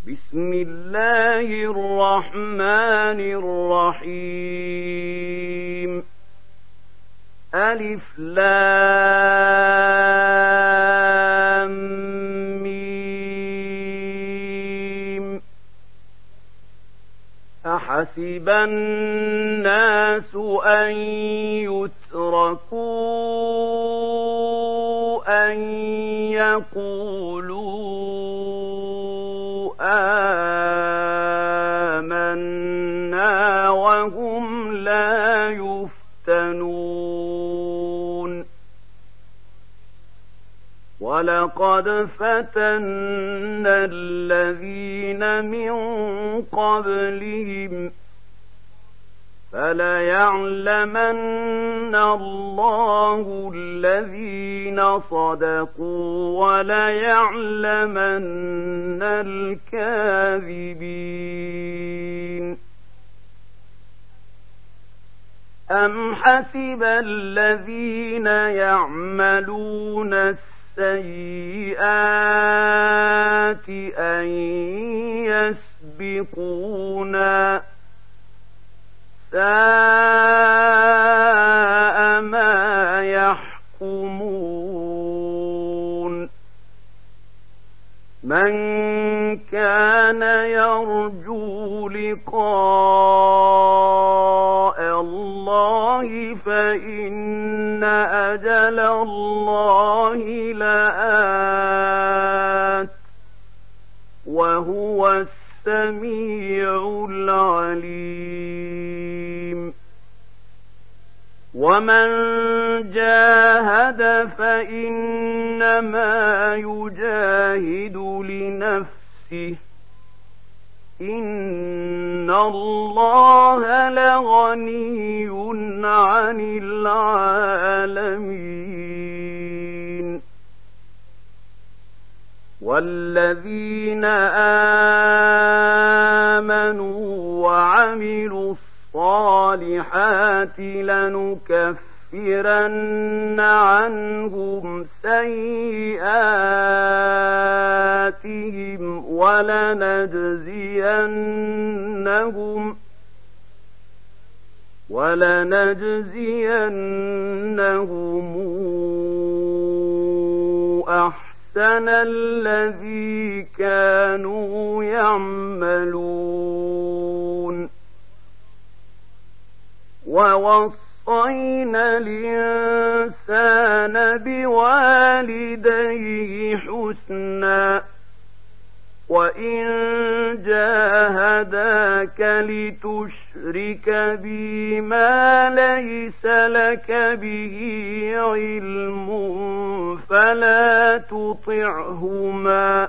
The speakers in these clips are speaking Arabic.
بسم الله الرحمن الرحيم ألف لام ميم أحسب الناس أن يتركوا أن يقولوا آمنا وهم لا يفتنون ولقد فتنا الذين من قبلهم فليعلمن الله الذين صدقوا وليعلمن الكاذبين أم حسب الذين يعملون السيئات أن يسبقونا ساء ما يحكمون من كان يرجو لقاء الله فإن أجل الله لآت وهو السميع العليم ومن جاهد فإنما يجاهد لنفسه إن الله لغني عن العالمين والذين آمنوا وعملوا الصالحات لنكفرن عنهم سيئاتهم ولنجزينهم أحسن الذي كانوا يعملون ووصينا الإنسان بوالديه حسنا وإن جاهداك لتشرك بي ما ليس لك به علم فلا تطعهما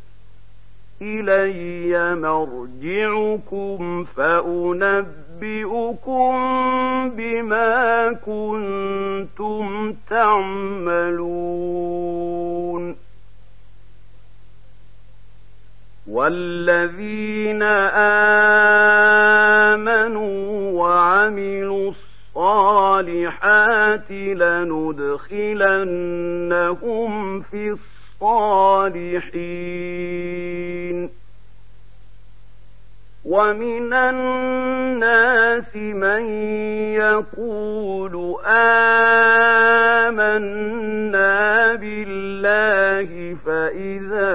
إلي مرجعكم فأنبئكم بما كنتم تعملون والذين آمنوا وعملوا الصالحات لندخلنهم في الصالحين ومن الناس من يقول آمنا بالله فإذا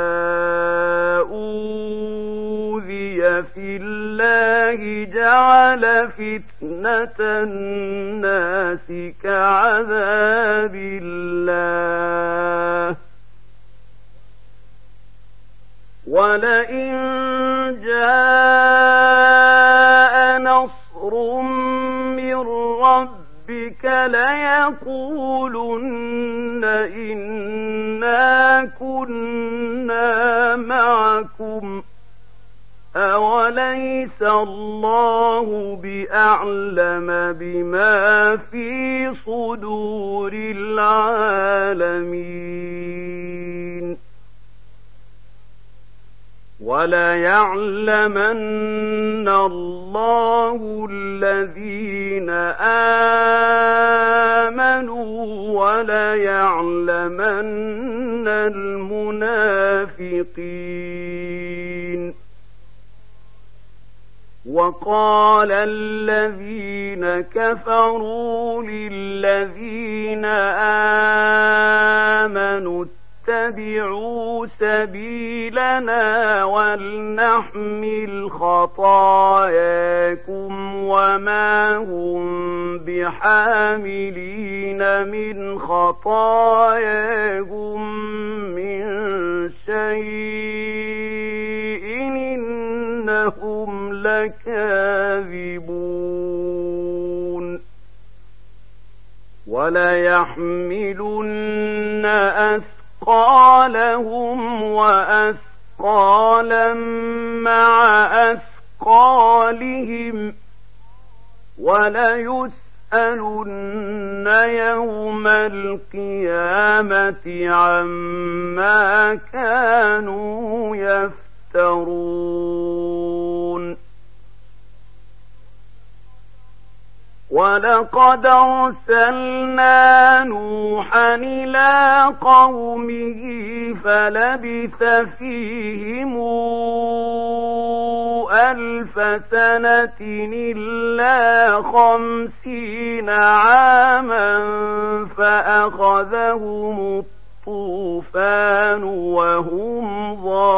أوذي في الله جعل فتنة الناس كعذاب الله ولئن جاء نصر من ربك ليقولن إنا كنا معكم أوليس الله بأعلم بما في صدور العالمين وليعلمن الله الذين آمنوا وليعلمن المنافقين وقال الذين كفروا للذين آمنوا اتبعوا سبيلنا ولنحمل خطاياكم وما هم بحاملين من خطاياهم من شيء إنهم لكاذبون وليحملن أثقالهم وأثقالا مع أثقالهم وليسألن يوم القيامة عما كانوا يفترون ولقد أرسلنا نوحا إلى قومه فلبث فيهم 1000 سنة إلا 50 عاما فأخذهم الطوفان وهم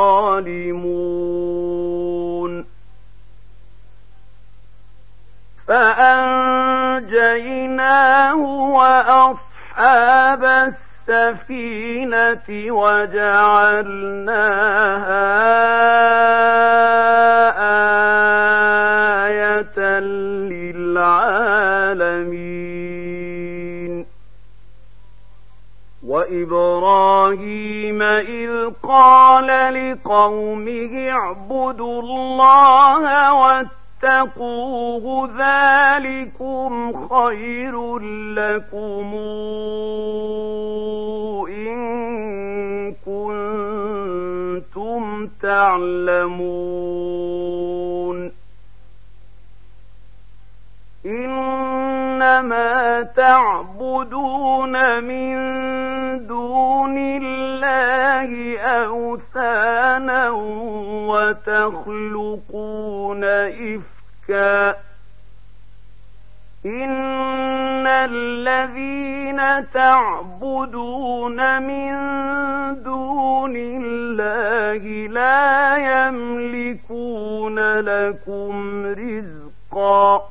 ظالمون فأنجيناه وأصحاب السفينة وجعلناها آية للعالمين وإبراهيم إذ قال لقومه اعبدوا الله واتقوه ذلكم خير لكم إن كنتم تعلمون إنما تعبدون من دون الله أوثانا وتخلقون إفكا إن الذين تعبدون من دون الله لا يملكون لكم رزقا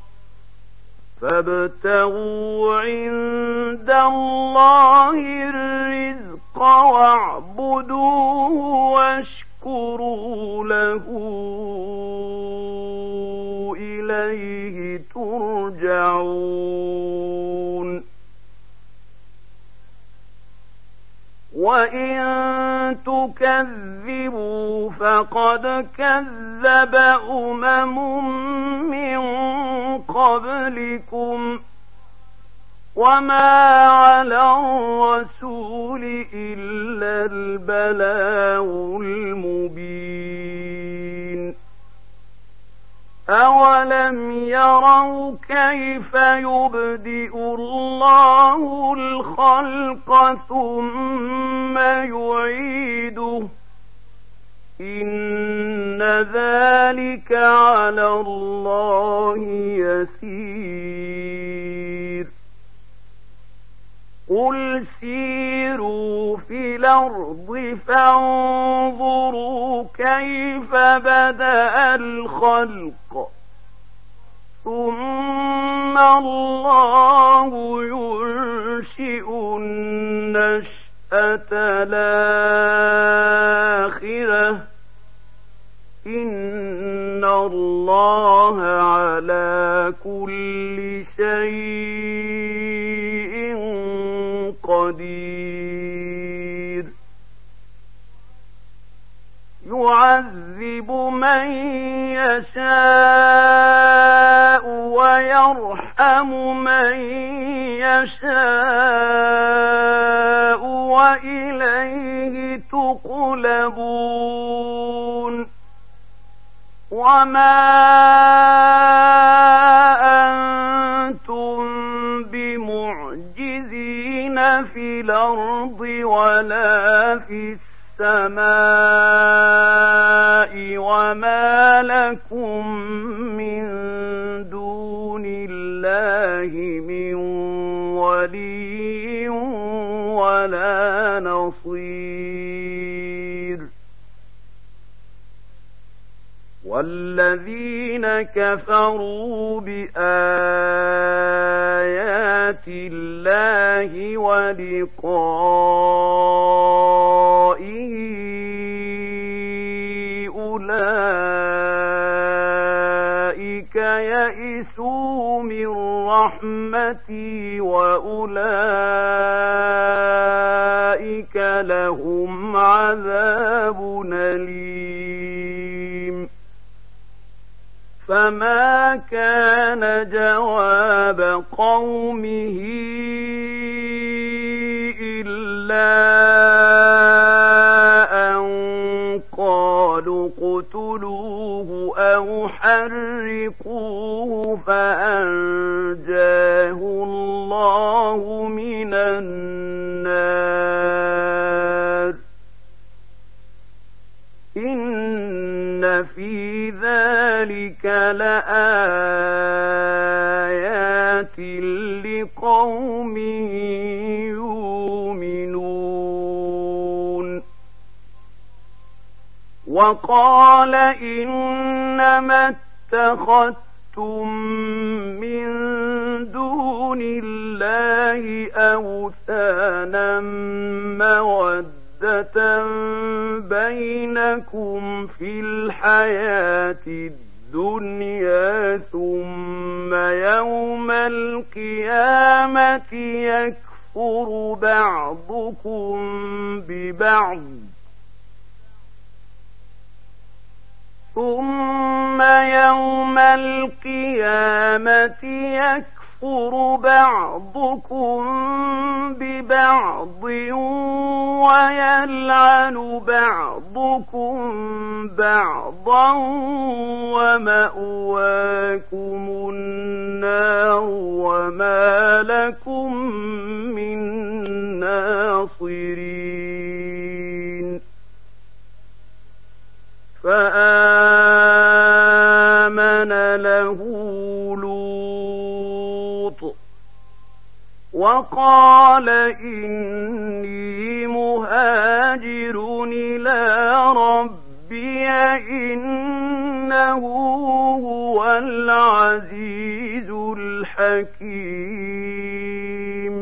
فابتغوا عند الله الرزق واعبدوه واشكروا له إليه ترجعون وإن تكذبوا فقد كذب من قبلكم وما على الرسول إلا البلاغ المبين أولم يروا كيف يبدئ الله الخلق ثم يعيده إن ذلك على الله يسير قل سيروا في الأرض فانظروا كيف بدأ الخلق ثم الله ينشئ النشأة الآخرة إن الله على كل شيء قدير يعذب من يشاء ويرحم من يشاء وإليه تقلبون وما أنتم بمعجزين في الأرض ولا في السماء وما لكم من والذين كفروا بآيات الله ولقائه أولئك يئسوا من رحمتي وأولئك لهم عذاب أليم. فما كان جواب قومه إلا أن قالوا اقتلوه أو حرقوه فأنجاه الله من النار. إن في ذلك لآيات لقوم يؤمنون. وقال إنما اتخذتم من دون الله أوثانا مودة بينكم في الحياة الدنيا ثم يوم القيامة يكفر بعضكم ببعض ويلعن بعضكم بعضا ومأواكم النار وما لكم من ناصرين. فآمن له لوط وقال إني مهاجر إلى ربي إنه هو العزيز الحكيم.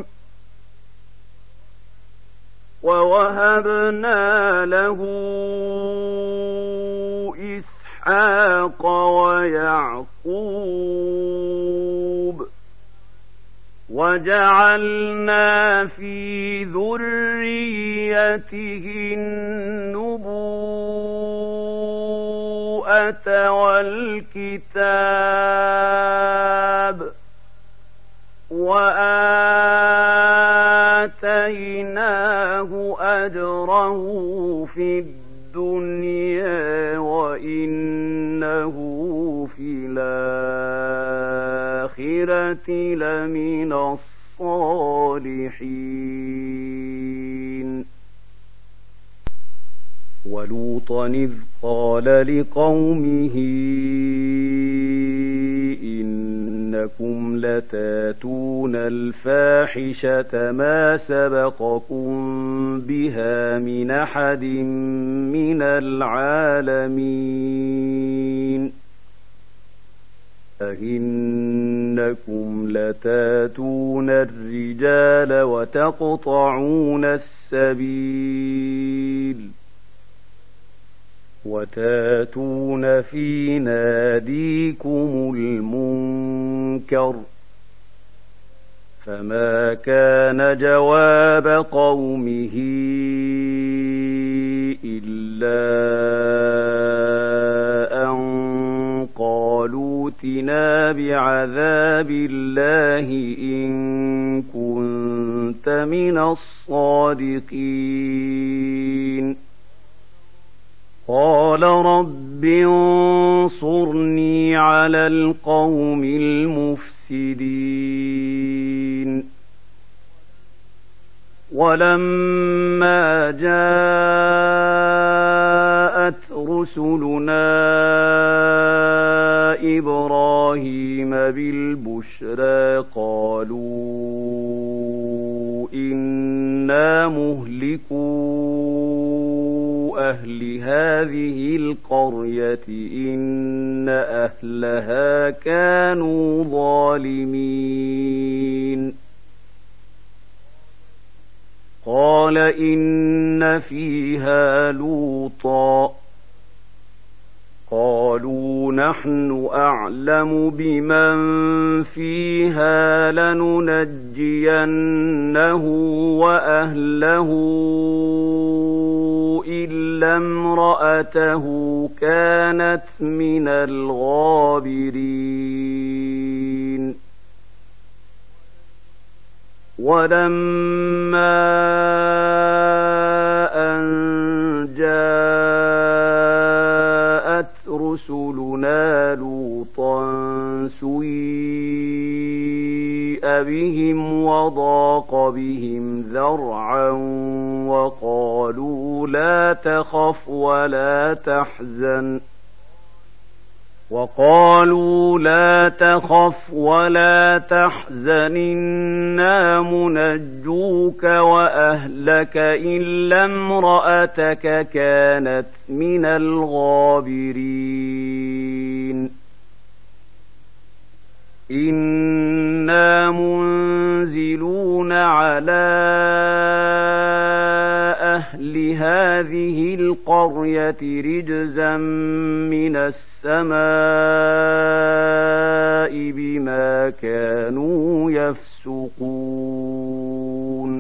ووهبنا له إسحاق ويعقوب وجعلنا في ذريته النبوءة والكتاب وآتيناه أجره في الدنيا وإنه في الآخرة لمن الصالحين. ولوطا إذ قال لقومه إنكم لتاتون الفاحشة ما سبقكم بها من أحد من العالمين. أئنكم لتاتون الرجال وتقطعون السبيل وتاتون في ناديكم المنكر. فما كان جواب قومه إلا أن قالوا ائتنا بعذاب الله إن كنت من الصادقين. قال رب انصرني على القوم المفسدين. ولما جاءت رسلنا إبراهيم بالبشرى قالوا إنا مهلكو أهل هذه القرية إن أهلها كانوا ظالمين قال إن فيها لوطا قالوا نحن أعلم بمن فيها لننجينه وأهله إلا امرأته كانت من الغابرين ولما أن جاءت رسلنا لوطا سيء بهم وضاق بهم ذرعا وقالوا لا تخف ولا تحزن إنا منجوك وأهلك إلا امرأتك كانت من الغابرين إنا منزلون على أهل هذه القرية رجزا من السماء بما كانوا يفسقون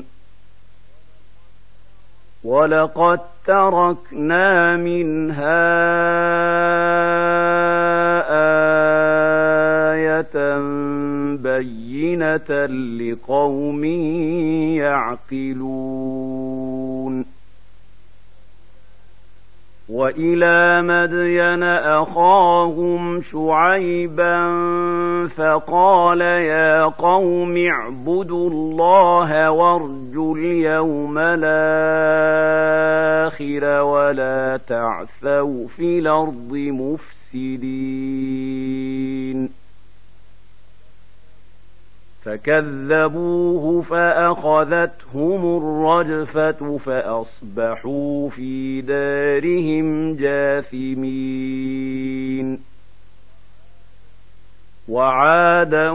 ولقد تركنا منها آية بينة لقوم يعقلون وإلى مدين أخاهم شعيبا فقال يا قوم اعبدوا الله وارجوا اليوم الآخر ولا تعثوا في الأرض مفسدين فكذبوه فأخذتهم الرجفة فأصبحوا في دارهم جاثمين وعادا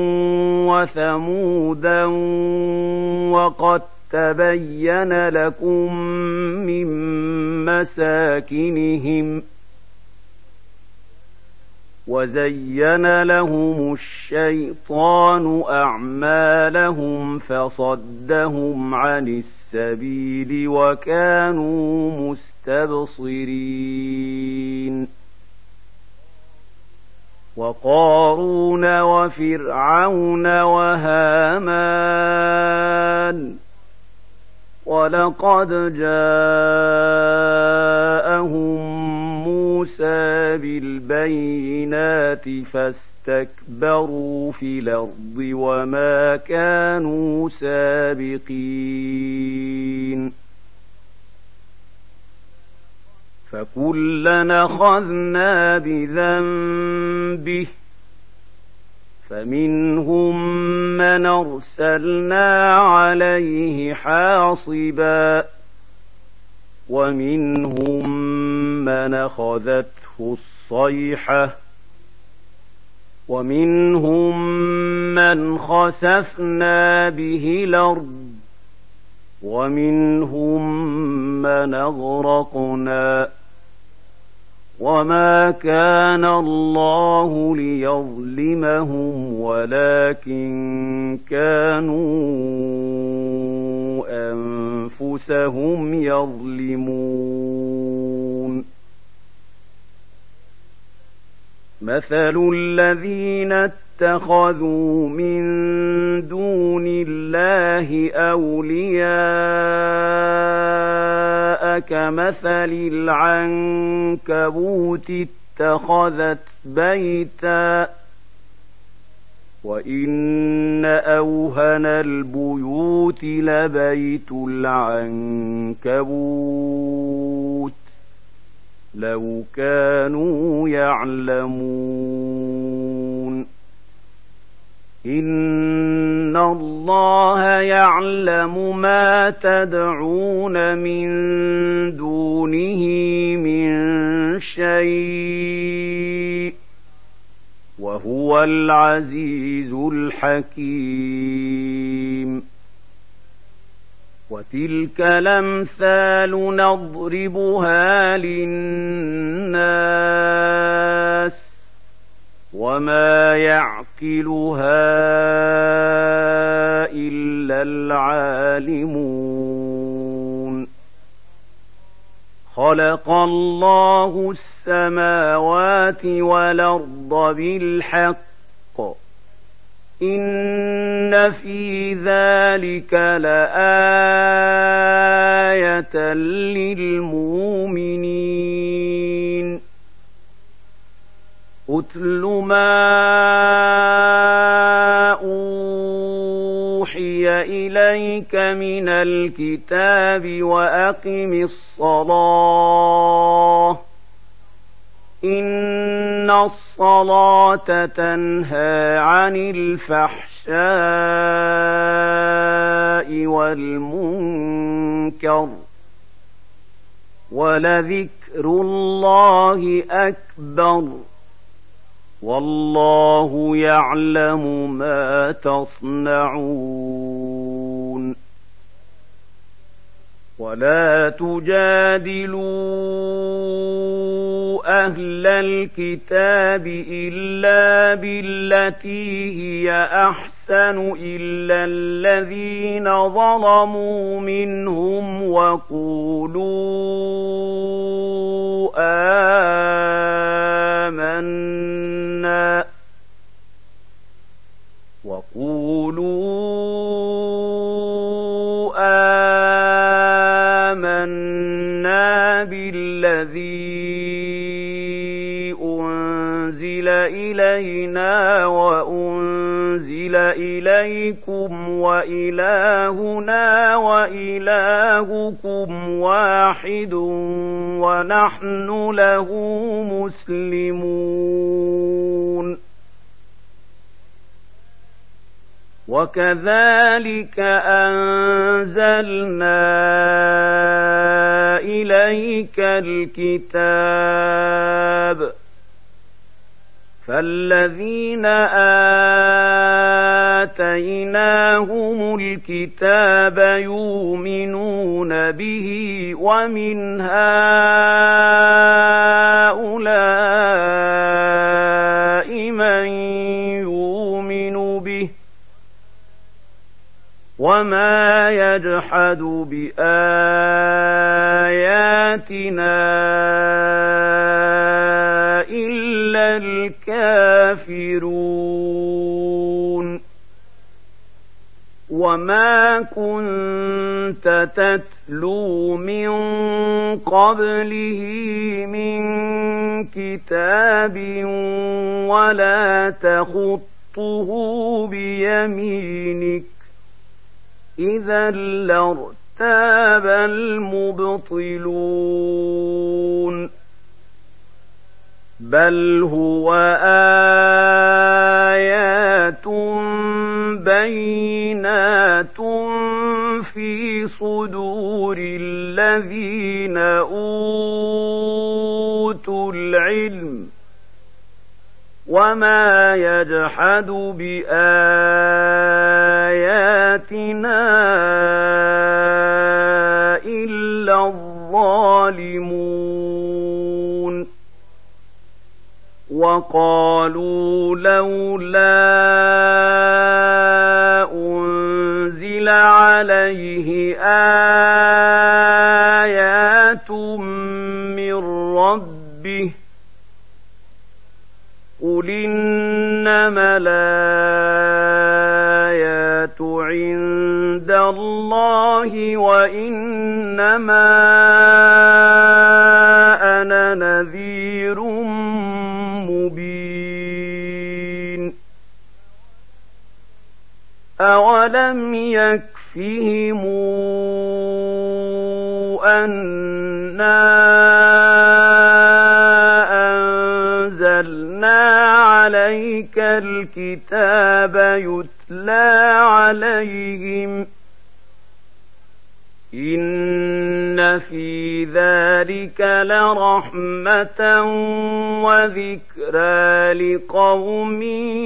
وثمودا وقد تبين لكم من مساكنهم وزين لهم الشيطان أعمالهم فصدهم عن السبيل وكانوا مستبصرين وقارون وفرعون وهامان ولقد جاءهم موسى بالبينات فاستكبروا في الأرض وما كانوا سابقين فكلنا أخذنا بذنبه فمنهم من أرسلنا عليه حاصبا ومنهم من أخذته الصيحة ومنهم من خسفنا به الأرض ومنهم من أغرقنا وما كان الله ليظلمهم ولكن كانوا أنفسهم يظلمون مثل الذين اتخذوا من دون الله أولياء كمثل العنكبوت اتخذت بيتا وإن أوهن البيوت لبيت العنكبوت لو كانوا يعلمون إن الله الله يعلم ما تدعون من دونه من شيء وهو العزيز الحكيم وتلك الأمثال نضربها للناس وما يعقلها إلا العالمون خلق الله السماوات والأرض بالحق إن في ذلك لآية للمؤمنين أتل ما أوحي إليك من الكتاب وأقم الصلاة إن الصلاة تنهى عن الفحشاء والمنكر ولذكر الله أكبر والله يعلم ما تصنعون ولا تجادلوا أهل الكتاب إلا بالتي هي أحسن إلا الذين ظلموا منهم آمنا بالذي أنزل إلينا وأنزل إليكم وإلهنا وإلهكم واحد ونحن له مسلمون وكذلك أنزلنا إليك الكتاب فالذين آتيناهم الكتاب يؤمنون به ومن هؤلاء من يؤمن به وما يجحد بآياتنا إلا الكافرون وما كنت تتلو من قبله من كتاب ولا تخطه بيمينك إذا لارتاب المبطلون بل هو آيات بينات في صدور الذين أوتوا العلم وما يجحد بآياتنا إلا الظالمون وقالوا لولا أنزل عليه آيات من ربه قل إنما الآيات عند الله وإنما أنا نذير مبين أولم يكفهم أنا أنزلنا عليك الكتاب يتلى عليهم إن في ذلك لرحمة وذكرى لقوم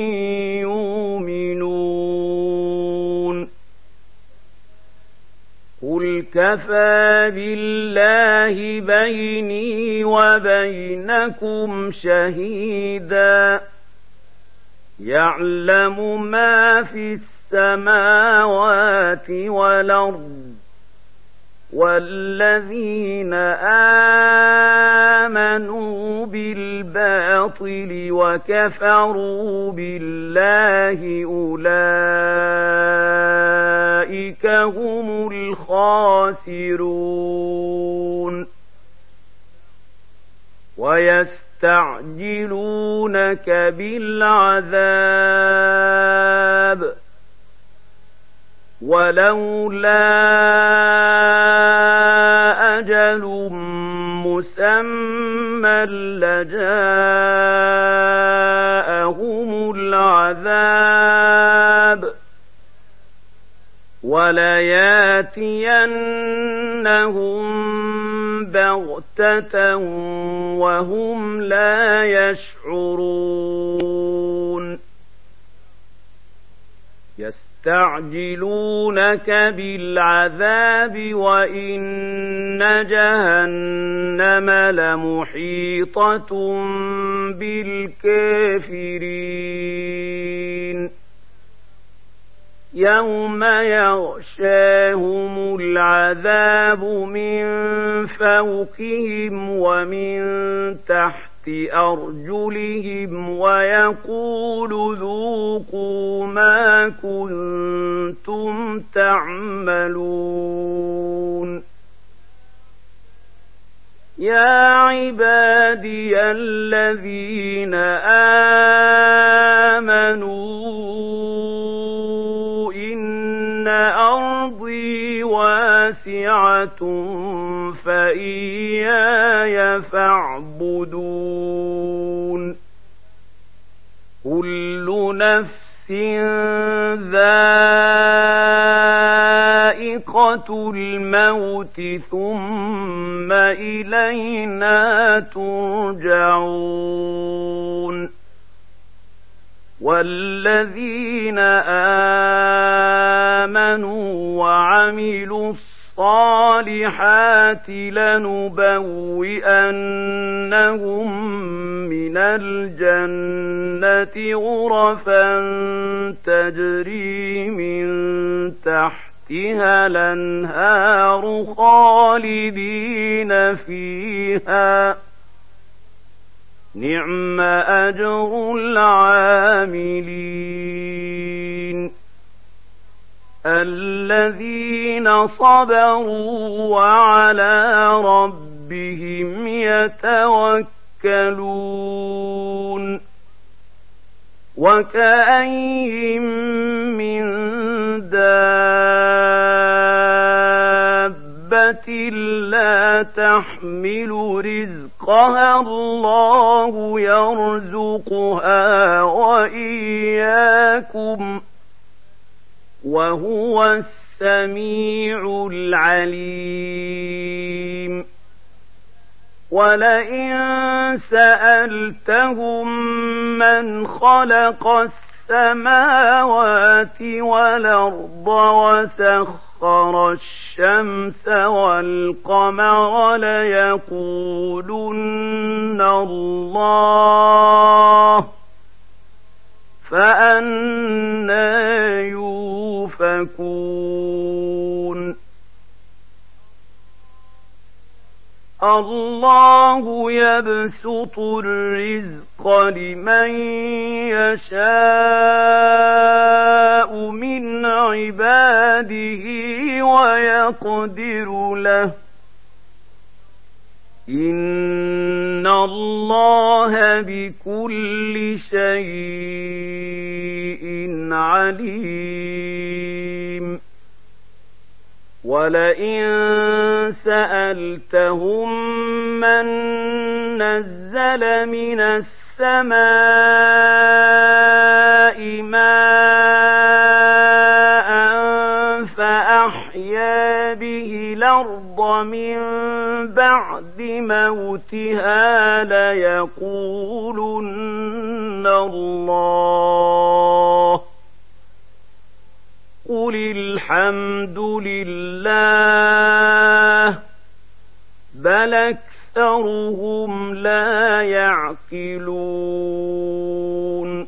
يؤمنون قل كفى بالله بيني وبينكم شهيدا يعلم ما في السماوات والأرض والذين آمنوا بالباطل وكفروا بالله أولئك هم الخاسرون ويستعجلونك بالعذاب ولولا أجل مسمى لجاءهم العذاب ولياتينهم بغتة وهم لا يشعرون يستعجلونك بالعذاب وإن جهنم لمحيطة بالكافرين يوم يغشاهم العذاب من فوقهم ومن تحت أرجلهم ويقول ذوقوا ما كنتم تعملون يا عبادي الذين آمنوا إن أرضي واسعة فإياي فاعبدون كل نفس ذائقة الموت ثم إلينا ترجعون والذين آمنوا وعملوا الصالحات لنبوئنهم من الجنة غرفا تجري من تحتها الأنهار خالدين فيها نعم أجر العاملين الذين صبروا وعلى ربهم يتوكلون وكأين من دابة لا تحمل رزقها الله يرزقها وإياكم وهو السميع العليم ولئن سألتهم من خلق السماوات والأرض وسخر الشمس والقمر ليقولن الله فأنى يؤفكون الله يبسط الرزق لمن يشاء من عباده ويقدر له إن الله بكل شيء عليم ولئن سألتهم من نزل من السماء ماء من بعد موتها ليقولن الله قل الحمد لله بل أكثرهم لا يعقلون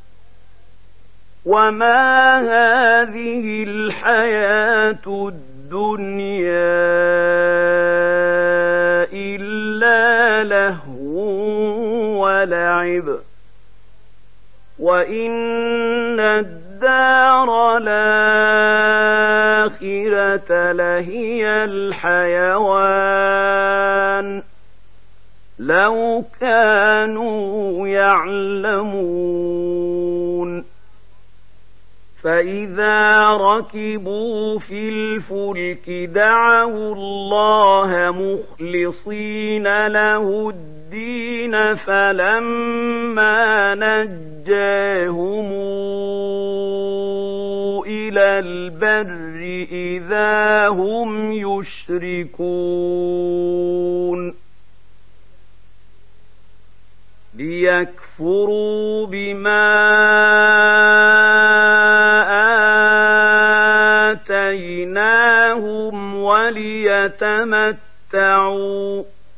وما هذه الحياة الدنيا إلا لهو ولعب وإن الدار الآخرة لهي الحيوان لو كانوا يعلمون فإذا ركبوا في الفلك دعوا الله مخلصين له الدين فلما نجاهم إلى البر إذا هم يشركون ليكفروا بما آتيناهم وليتمتعوا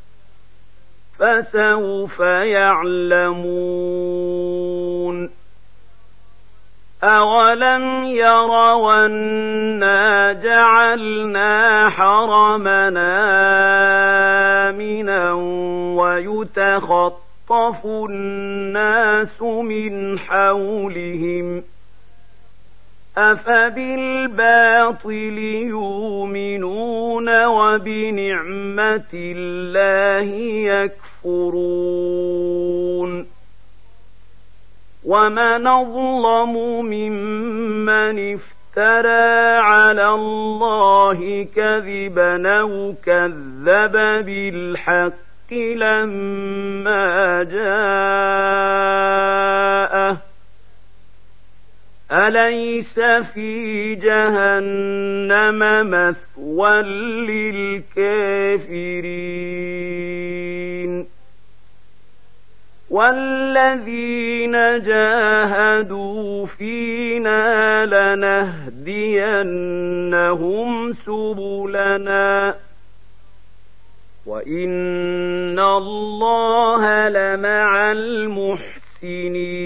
فسوف يعلمون أولم يروا أنا جعلنا حرمنا آمنا ويتخطف الناس من حولهم أفبالباطل يؤمنون وبنعمة الله يكفرون ومن أظلم ممن افترى على الله كذبا أو كذب بالحق لما جاءه أليس في جهنم مثوى للكافرين والذين جاهدوا فينا لنهدينهم سبلنا وإن الله لمع المحسنين